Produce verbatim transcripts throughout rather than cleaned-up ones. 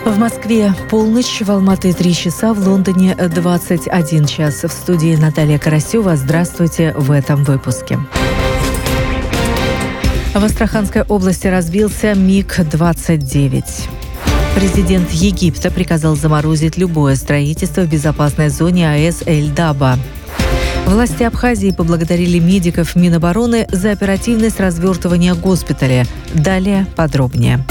В Москве полночь, в Алматы три часа, в Лондоне двадцать один час. В студии Наталья Карасева. Здравствуйте в этом выпуске. В Астраханской области разбился МиГ двадцать девять. Президент Египта приказал заморозить любое строительство в безопасной зоне АЭС Эль-Даба. Власти Абхазии поблагодарили медиков Минобороны за оперативность развертывания госпиталя. Далее подробнее.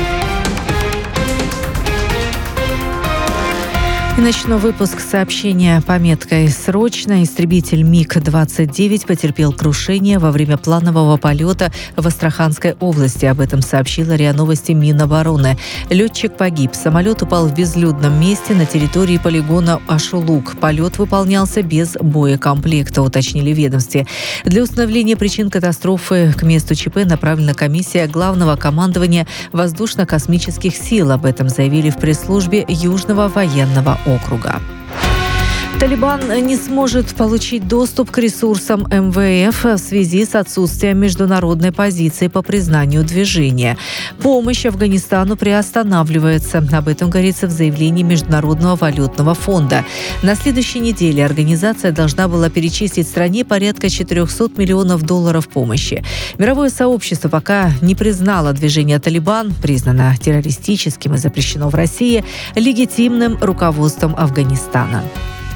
И начну выпуск сообщения пометкой «Срочно». Истребитель МиГ двадцать девять потерпел крушение во время планового полета в Астраханской области. Об этом сообщила РИА Новости Минобороны. Летчик погиб. Самолет упал в безлюдном месте на территории полигона Ашулук. Полет выполнялся без боекомплекта, уточнили в ведомстве. Для установления причин катастрофы к месту ЧП направлена комиссия Главного командования воздушно-космических сил. Об этом заявили в пресс-службе Южного военного округа. Талибан не сможет получить доступ к ресурсам эм вэ эф в связи с отсутствием международной позиции по признанию движения. Помощь Афганистану приостанавливается. Об этом говорится в заявлении Международного валютного фонда. На следующей неделе организация должна была перечислить стране порядка четыреста миллионов долларов помощи. Мировое сообщество пока не признало движение «Талибан», признано террористическим и запрещено в России, легитимным руководством Афганистана.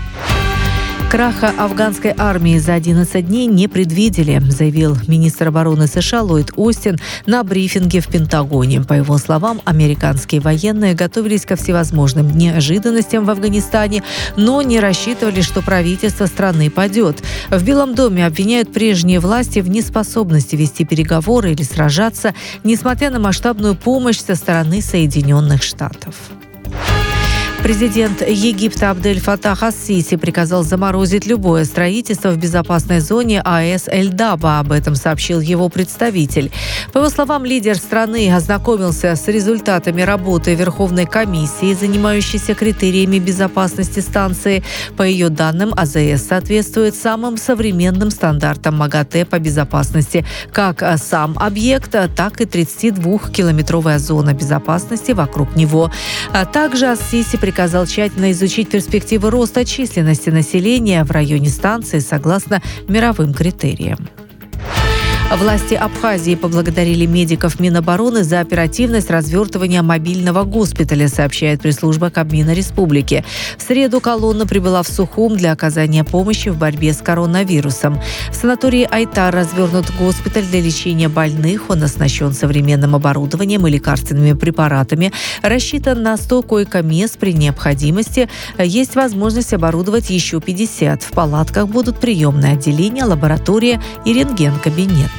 Краха афганской армии за одиннадцать дней не предвидели, заявил министр обороны США Ллойд Остин на брифинге в Пентагоне. По его словам, американские военные готовились ко всевозможным неожиданностям в Афганистане, но не рассчитывали, что правительство страны падет. В Белом доме обвиняют прежние власти в неспособности вести переговоры или сражаться, несмотря на масштабную помощь со стороны Соединенных Штатов. Президент Египта Абдель-Фаттах ас-Сиси приказал заморозить любое строительство в безопасной зоне АЭС Эль-Даба. Об этом сообщил его представитель. По его словам, лидер страны ознакомился с результатами работы Верховной комиссии, занимающейся критериями безопасности станции. По ее данным, АЗС соответствует самым современным стандартам МАГАТЭ по безопасности. Как сам объект, так и тридцатидвухкилометровая зона безопасности вокруг него. А также ас-Сиси приказал тщательно изучить перспективы роста численности населения в районе станции согласно мировым критериям. Власти Абхазии поблагодарили медиков Минобороны за оперативность развертывания мобильного госпиталя, сообщает пресс-служба Кабмина Республики. В среду колонна прибыла в Сухум для оказания помощи в борьбе с коронавирусом. В санатории Айтар развернут госпиталь для лечения больных. Он оснащен современным оборудованием и лекарственными препаратами. Рассчитан на сто койко-мест. При необходимости есть возможность оборудовать еще пятьдесят. В палатках будут приемное отделение, лаборатория и рентген-кабинет.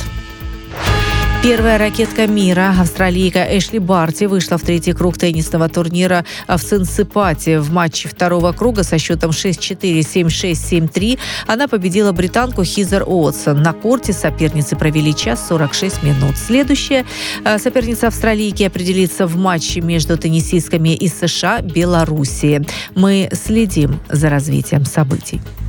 Первая ракетка мира, австралийка Эшли Барти, вышла в третий круг теннисного турнира в Цинциппати. В матче второго круга со счетом шесть-четыре, семь-шесть, семь-три она победила британку Хизер Уотсон. На корте соперницы провели час сорок шесть минут. Следующая соперница австралийки определится в матче между теннисистками из США и Белоруссии. Мы следим за развитием событий.